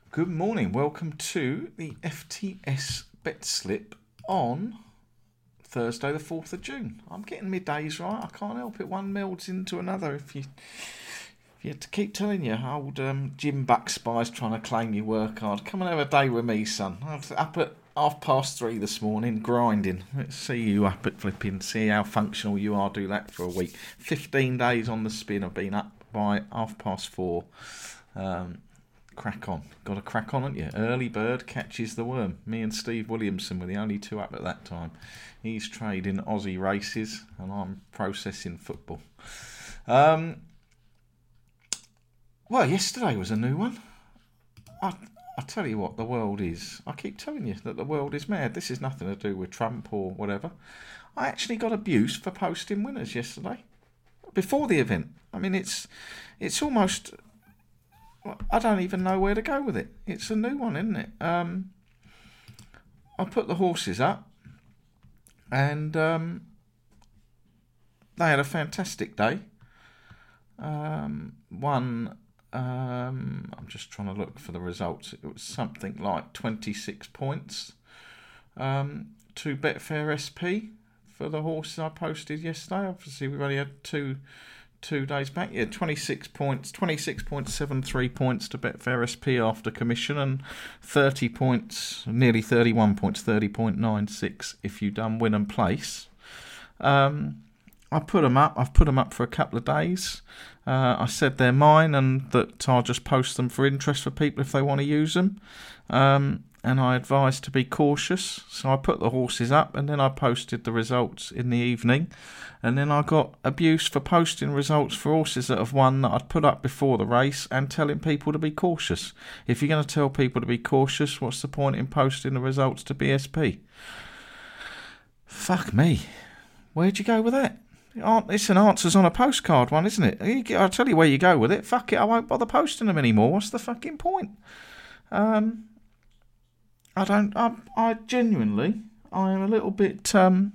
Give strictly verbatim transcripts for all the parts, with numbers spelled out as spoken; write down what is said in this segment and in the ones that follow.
Good morning. Welcome to the F T S Bet Slip on Thursday, the fourth of June. I'm getting my days right. I can't help it. One melds into another. If you, if you had to keep telling you, old um, Jim Buckspy's trying to claim your work hard. Come and have a day with me, son. I was up at half past three this morning, grinding. Let's see you up at flipping. See how functional you are. Do that for a week. Fifteen days on the spin. I've been up by half past four. Um, Crack on. Got to crack on, haven't you? Early bird catches the worm. Me and Steve Williamson were the only two up at that time. He's trading Aussie races and I'm processing football. Um, well, yesterday was a new one. I, I tell you what, the world is. I keep telling you that the world is mad. This is nothing to do with Trump or whatever. I actually got abuse for posting winners yesterday. Before the event. I mean, it's it's almost... I don't even know where to go with it. It's a new one, isn't it? Um, I put the horses up and um, they had a fantastic day. Um, one, um, I'm just trying to look for the results. It was something like twenty-six points um, to Betfair S P for the horses I posted yesterday. Obviously, we've only had two... Two days back, yeah, twenty-six points, twenty-six point seven three points to Betfair S P after commission, and thirty points, nearly thirty-one points, thirty point nine six if you done win and place. Um, I put them up. I've put them up for a couple of days. Uh, I said they're mine, and that I'll just post them for interest for people if they want to use them. Um, and I advised to be cautious, so I put the horses up, and then I posted the results in the evening. And then I got abuse for posting results for horses that have won that I'd put up before the race and telling people to be cautious. If you're going to tell people to be cautious, what's the point in posting the results to B S P? Fuck me. Where'd you go with that? It's an answers on a postcard one, isn't it? I'll tell you where you go with it. Fuck it, I won't bother posting them anymore. What's the fucking point? Um, I don't... I, I genuinely... I am a little bit... Um,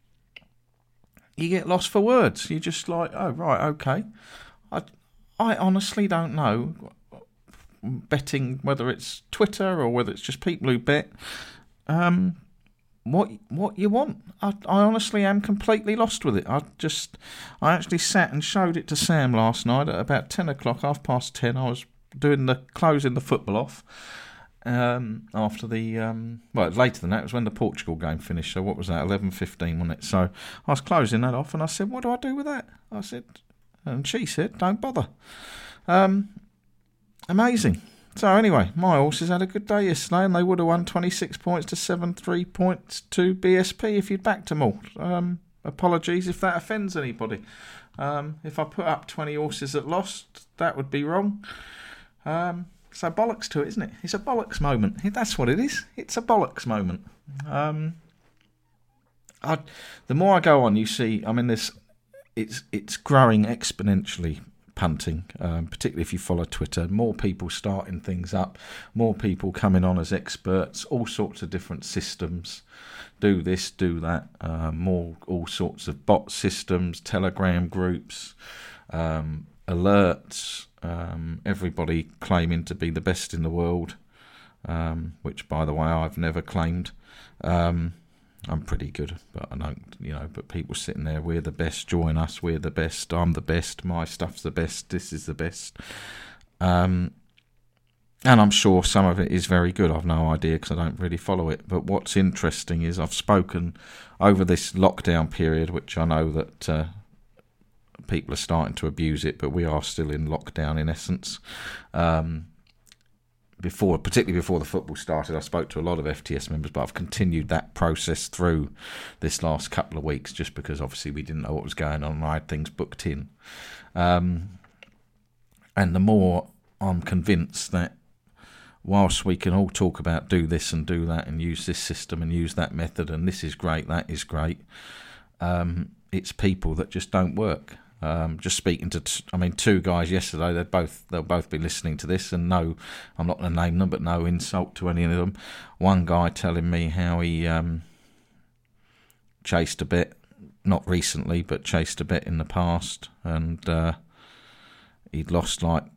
You get lost for words. You're just like, oh, right, okay. I, I honestly don't know, betting, whether it's Twitter or whether it's just people who bet, um, what what you want. I, I honestly am completely lost with it. I just, I actually sat and showed it to Sam last night at about ten o'clock, half past ten. I was doing the, closing the football off. Um, after the um, well, later than that, it was when the Portugal game finished. So what was that? eleven fifteen, wasn't it? So I was closing that off, and I said, "What do I do with that?" I said, and she said, "Don't bother." Um, amazing. So anyway, my horses had a good day yesterday, and they would have won twenty-six points to seven three points to B S P if you'd backed them all. Um, apologies if that offends anybody. Um, if I put up twenty horses that lost, that would be wrong. Um, So bollocks to it, isn't it? It's a bollocks moment. That's what it is. It's a bollocks moment. Um, I, the more I go on, you see. I mean, this it's it's growing exponentially. Punting, um, particularly if you follow Twitter, more people starting things up, more people coming on as experts, all sorts of different systems. Do this, do that. Uh, more all sorts of bot systems, Telegram groups, um, alerts. Um, everybody claiming to be the best in the world, um, which, by the way, I've never claimed. Um, I'm pretty good, but I don't, you know, but people sitting there, we're the best, join us, we're the best, I'm the best, my stuff's the best, this is the best. Um, and I'm sure some of it is very good. I've no idea because I don't really follow it. But what's interesting is I've spoken over this lockdown period, which I know that... Uh, people are starting to abuse it, but we are still in lockdown in essence. Um, before, particularly before the football started, I spoke to a lot of F T S members, but I've continued that process through this last couple of weeks just because obviously we didn't know what was going on and I had things booked in. Um, and the more I'm convinced that whilst we can all talk about do this and do that and use this system and use that method and this is great, that is great, um, it's people that just don't work. Um, just speaking to, t- I mean, two guys yesterday. They both they'll both be listening to this, and no, I'm not going to name them, but no insult to any of them. One guy telling me how he um, chased a bet, not recently, but chased a bet in the past, and uh, he'd lost like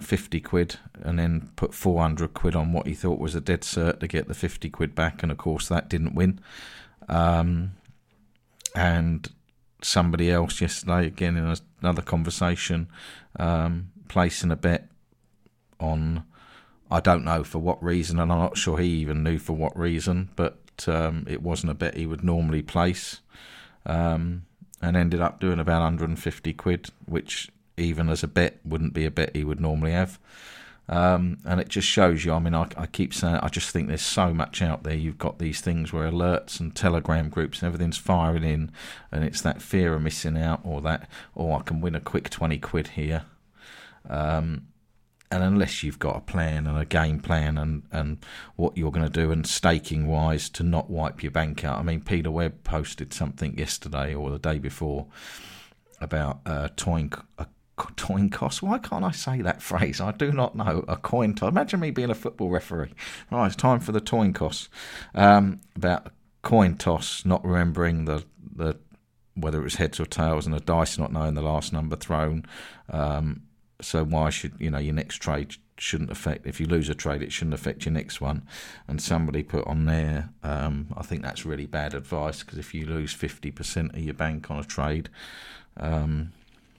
fifty quid and then put four hundred quid on what he thought was a dead cert to get the fifty quid back, and of course that didn't win. Um, and somebody else yesterday, again in another conversation, um, placing a bet on, I don't know for what reason, and I'm not sure he even knew for what reason, but um, it wasn't a bet he would normally place, um, and ended up doing about one hundred fifty quid, which even as a bet wouldn't be a bet he would normally have. Um, and it just shows you, I mean, I, I keep saying, I just think there's so much out there. You've got these things where alerts and Telegram groups and everything's firing in, and it's that fear of missing out, or that, oh, I can win a quick twenty quid here. Um, and unless you've got a plan and a game plan and, and what you're going to do, and staking wise to not wipe your bank out. I mean, Peter Webb posted something yesterday or the day before about uh, toying a coin toss. Why can't I say that phrase? I do not know. A coin toss. Imagine me being a football referee. Right, it's time for the coin toss. Um, about a coin toss, not remembering the the whether it was heads or tails, and the dice not knowing the last number thrown. Um, so why should, you know, your next trade shouldn't affect, if you lose a trade, it shouldn't affect your next one. And somebody put on there, um, I think that's really bad advice, because if you lose fifty percent of your bank on a trade, um,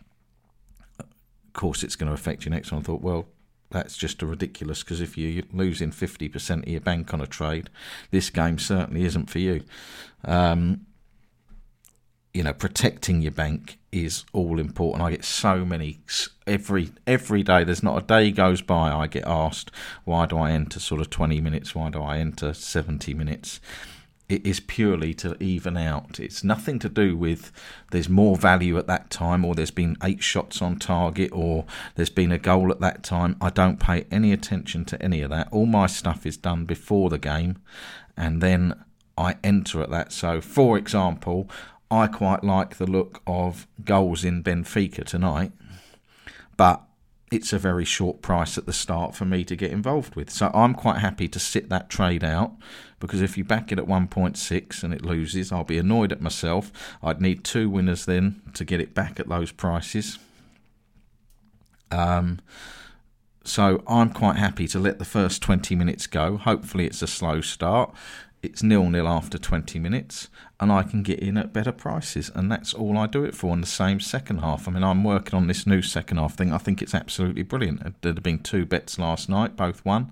of course it's going to affect your next one. I thought, well, that's just a ridiculous, because if you're losing fifty percent of your bank on a trade, this game certainly isn't for you. Um, you know, protecting your bank is all important. I get so many, every every day, there's not a day goes by I get asked, why do I enter sort of twenty minutes, why do I enter seventy minutes? It is purely to even out. It's nothing to do with there's more value at that time, or there's been eight shots on target, or there's been a goal at that time. I don't pay any attention to any of that. All my stuff is done before the game, and then I enter at that. So, for example, I quite like the look of goals in Benfica tonight, but it's a very short price at the start for me to get involved with. So I'm quite happy to sit that trade out, because if you back it at one point six and it loses, I'll be annoyed at myself. I'd need two winners then to get it back at those prices. Um, so I'm quite happy to let the first twenty minutes go. Hopefully it's a slow start. It's nil-nil after twenty minutes, and I can get in at better prices, and that's all I do it for in the same second half. I mean, I'm working on this new second half thing. I think it's absolutely brilliant. There have been two bets last night, both won.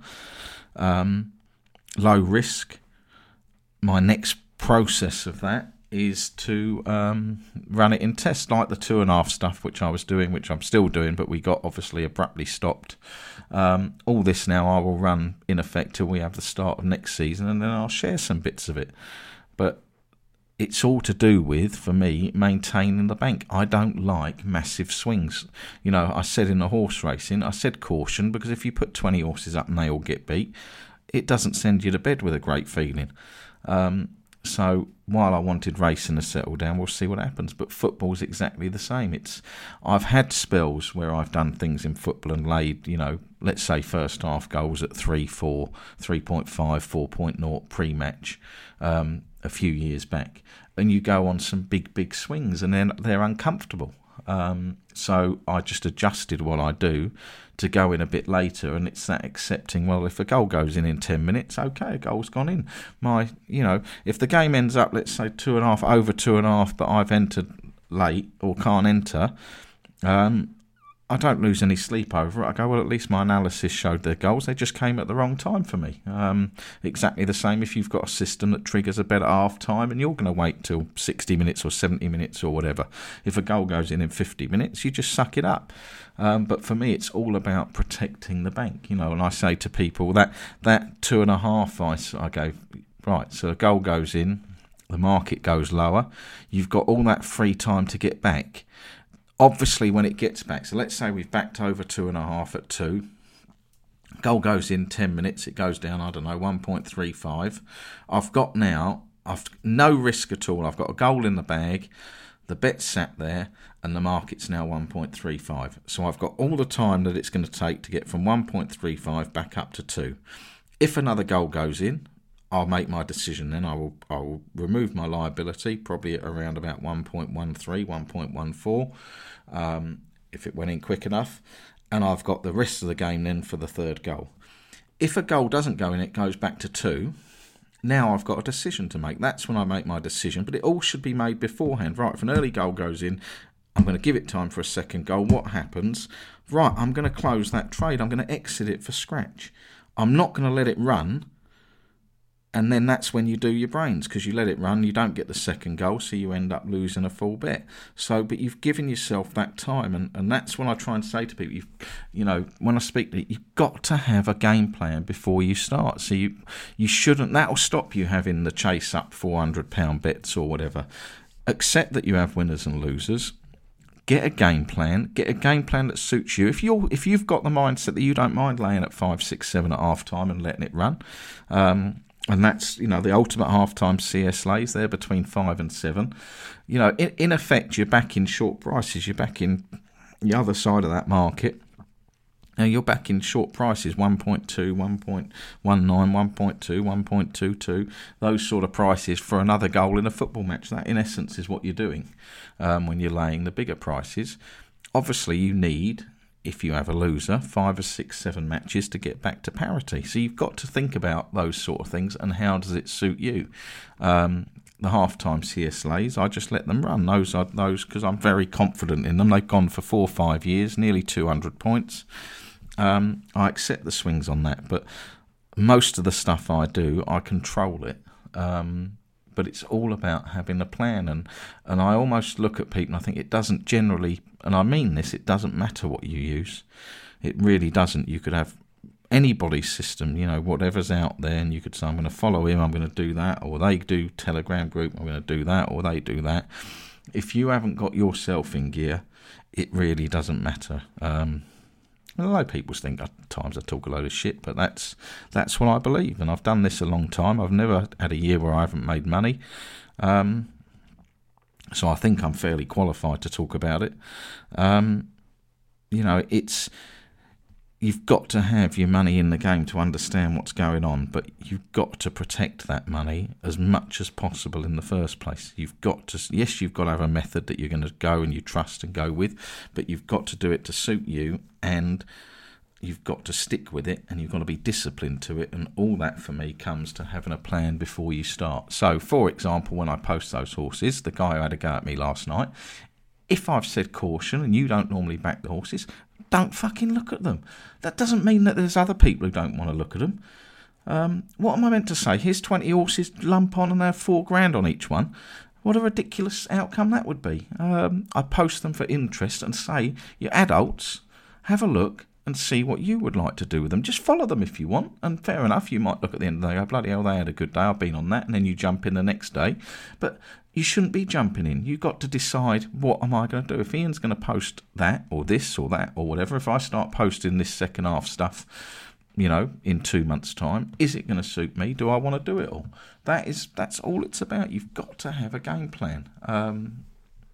Um, low risk. My next process of that is to um, run it in test, like the two and a half stuff, which I was doing, which I'm still doing, but we got obviously abruptly stopped. Um, all this now I will run in effect till we have the start of next season, and then I'll share some bits of it. But it's all to do with, for me, maintaining the bank. I don't like massive swings. You know, I said in the horse racing, I said caution, because if you put twenty horses up and they all get beat, it doesn't send you to bed with a great feeling. Um, so while I wanted racing to settle down, we'll see what happens. But football's exactly the same. It's I've had spells where I've done things in football and laid, you know, let's say first half goals at three, four, three point five, four point oh pre-match um, a few years back. And you go on some big, big swings, and then they're uncomfortable. Um, so I just adjusted what I do to go in a bit later, and it's that accepting, well, if a goal goes in in ten minutes, okay, a goal's gone in. My, you know, if the game ends up, let's say two and a half, over two and a half, but I've entered late or can't enter, um, I don't lose any sleep over it. I go, well, at least my analysis showed their goals. They just came at the wrong time for me. Um, exactly the same if you've got a system that triggers a better half time, and you're going to wait till sixty minutes or seventy minutes or whatever. If a goal goes in in fifty minutes, you just suck it up. Um, but for me, it's all about protecting the bank, you know. And I say to people that that two and a half, I, I go, right, so a goal goes in, the market goes lower, you've got all that free time to get back. Obviously, when it gets back, so let's say we've backed over two and a half at two, goal goes in ten minutes, it goes down, I don't know, one point three five. I've got now, I've no risk at all. I've got a goal in the bag, the bet's sat there, and the market's now one point three five. So I've got all the time that it's going to take to get from one point three five back up to two. If another goal goes in, I'll make my decision then. I will I will remove my liability, probably at around about one point one three, one point one four, um, if it went in quick enough. and I've got the rest of the game then for the third goal. If a goal doesn't go in, it goes back to two. Now I've got a decision to make. That's when I make my decision. But it all should be made beforehand. Right, if an early goal goes in, I'm going to give it time for a second goal. What happens? Right, I'm going to close that trade. I'm going to exit it for scratch. I'm not going to let it run. And then that's when you do your brains, because you let it run, you don't get the second goal, so you end up losing a full bet. So, but you've given yourself that time, and, and that's what I try and say to people. You've, you know, when I speak to you, you've got to have a game plan before you start. So you you shouldn't. That'll stop you having the chase up four hundred pound bets or whatever. Accept that you have winners and losers. Get a game plan. Get a game plan that suits you. If you're if you've got the mindset that you don't mind laying at five, six, seven at half time and letting it run. Um, And that's, you know, the ultimate half-time C S lays there between five and seven. You know, in, in effect, you're back in short prices. You're back in the other side of that market. Now, you're back in short prices, one point two, one point one nine, one point two, one point two two, those sort of prices for another goal in a football match. That, in essence, is what you're doing um, when you're laying the bigger prices. Obviously, you need, if you have a loser, five or six, seven matches to get back to parity. So you've got to think about those sort of things and how does it suit you. Um, the half-time C S lays, I just let them run. Those are those because I'm very confident in them. They've gone for four or five years, nearly two hundred points. Um, I accept the swings on that, but most of the stuff I do, I control it. Um, but it's all about having a plan, and, and I almost look at people and I think it doesn't generally, and I mean this, it doesn't matter what you use. It really doesn't. You could have anybody's system, you know, whatever's out there, and you could say, I'm going to follow him, I'm going to do that, or they do Telegram group, I'm going to do that, or they do that. If you haven't got yourself in gear, it really doesn't matter. Um, a lot of people think at times I talk a load of shit, but that's that's what I believe, and I've done this a long time. I've never had a year where I haven't made money, um, so I think I'm fairly qualified to talk about it. Um, you know, it's you've got to have your money in the game to understand what's going on, but you've got to protect that money as much as possible in the first place. You've got to, yes, you've got to have a method that you're going to go and you trust and go with, but you've got to do it to suit you, and you've got to stick with it, and you've got to be disciplined to it, and all that for me comes to having a plan before you start. So, for example, when I post those horses, the guy who had a go at me last night, if I've said caution and you don't normally back the horses, don't fucking look at them. That doesn't mean that there's other people who don't want to look at them. Um, what am I meant to say? Here's twenty horses, lump on and have four grand on each one. What a ridiculous outcome that would be. Um, I post them for interest and say, you're adults, have a look and see what you would like to do with them. Just follow them if you want, and fair enough, you might look at the end of the day, oh, bloody hell, they had a good day, I've been on that, and then you jump in the next day. But you shouldn't be jumping in. You've got to decide, what am I going to do? If Ian's going to post that or this or that or whatever, if I start posting this second half stuff, you know, in two months' time, is it going to suit me? Do I want to do it all? That is, that's all it's about. You've got to have a game plan. Um,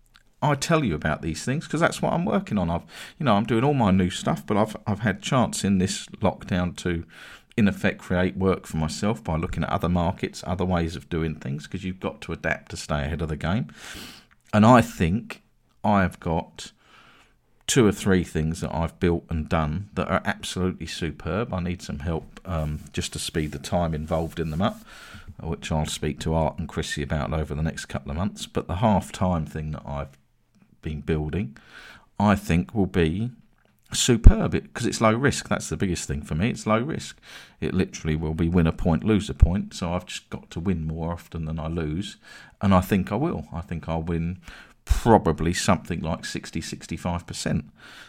I tell you about these things because that's what I'm working on. I've, you know, I'm doing all my new stuff, but I've I've had chance in this lockdown to, in effect, create work for myself by looking at other markets, other ways of doing things, because you've got to adapt to stay ahead of the game. And I think I've got two or three things that I've built and done that are absolutely superb. I need some help um, just to speed the time involved in them up, which I'll speak to Art and Chrissy about over the next couple of months. But the half-time thing that I've been building, I think will be superb because it's low risk. That's the biggest thing for me. It's low risk. It literally will be win a point, lose a point. So I've just got to win more often than I lose. And I think I will. I think I'll win probably something like sixty, sixty-five percent.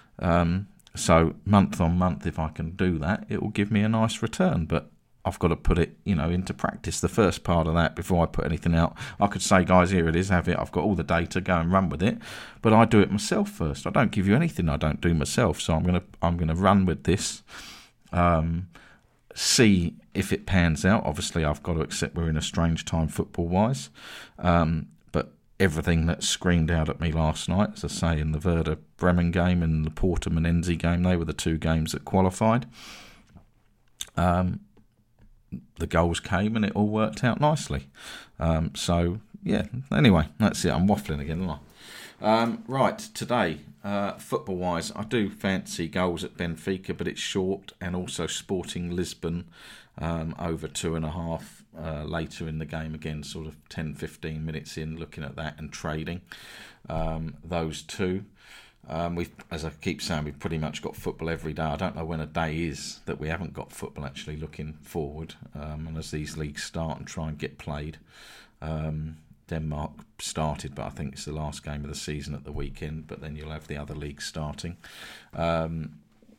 Um, so month on month, if I can do that, it will give me a nice return. But I've got to put it, you know, into practice. The first part of that, before I put anything out, I could say, guys, here it is, have it. I've got all the data, go and run with it. But I do it myself first. I don't give you anything I don't do myself. So I'm gonna, I'm gonna run with this, um, see if it pans out. Obviously, I've got to accept we're in a strange time football-wise. Um, but everything that screamed out at me last night, as I say, in the Werder Bremen game and the Porto Menenzi game, they were the two games that qualified. Um. The goals came and it all worked out nicely. Um, so, yeah, anyway, that's it. I'm waffling again, aren't Um, right, today, uh, football-wise, I do fancy goals at Benfica, but it's short, and also Sporting Lisbon um, over two and a half uh, later in the game again, sort of ten fifteen minutes in, looking at that and trading um, those two. Um, we've, as I keep saying, we've pretty much got football every day. I don't know when a day is that we haven't got football actually looking forward. Um, and as these leagues start and try and get played, um, Denmark started, but I think it's the last game of the season at the weekend. But then you'll have the other leagues starting. Um,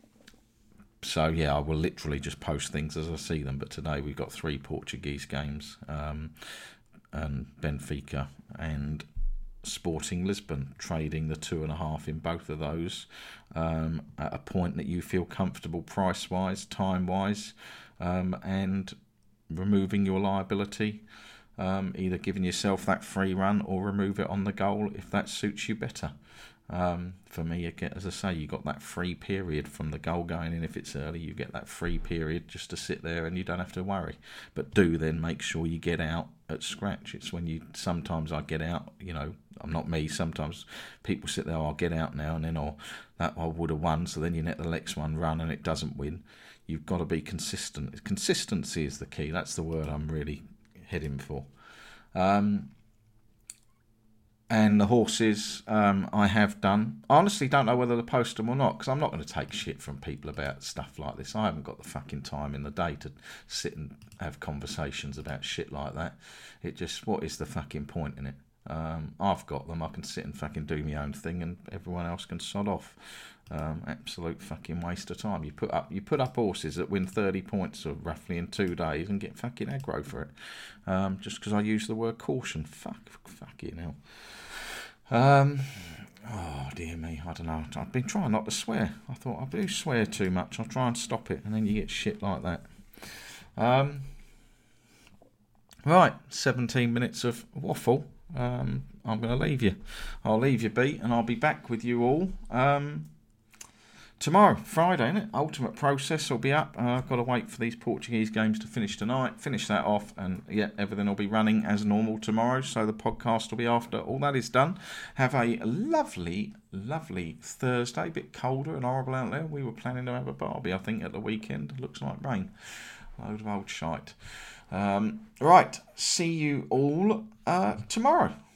so yeah, I will literally just post things as I see them. But today we've got three Portuguese games, um, and Benfica and Sporting Lisbon, trading the two and a half in both of those um, at a point that you feel comfortable price wise, time wise, um, and removing your liability, um, either giving yourself that free run or remove it on the goal if that suits you better. Um, for me, again, as I say, you got that free period from the goal going in. If it's early, you get that free period just to sit there and you don't have to worry. But do then make sure you get out at scratch. It's when you, sometimes I get out, you know, I'm not me, sometimes people sit there, oh, I'll get out now and then, or that I would have won, so then you let the next one run and it doesn't win. You've got to be consistent. Consistency is the key. That's the word I'm really heading for. Um, And the horses um, I have done. I honestly don't know whether to post them or not, because I'm not going to take shit from people about stuff like this. I haven't got the fucking time in the day to sit and have conversations about shit like that. It just, what is the fucking point in it? Um, I've got them. I can sit and fucking do my own thing, and everyone else can sod off. Um, absolute fucking waste of time. You put up, you put up horses that win thirty points or roughly in two days and get fucking aggro for it, um, just because I use the word caution. Fuck, fucking hell. Um, oh dear me, I don't know. I've been trying not to swear. I thought I do swear too much. I'll try and stop it, and then you get shit like that. Um, right, seventeen minutes of waffle. Um, I'm going to leave you. I'll leave you be, and I'll be back with you all um, tomorrow, Friday, isn't it? Ultimate Process will be up. Uh, I've got to wait for these Portuguese games to finish tonight. Finish that off, and yeah, everything will be running as normal tomorrow. So the podcast will be after all that is done. Have a lovely, lovely Thursday. A bit colder and horrible out there. We were planning to have a barbie, I think, at the weekend. Looks like rain. Load of old shite. Um, right, see you all uh, tomorrow.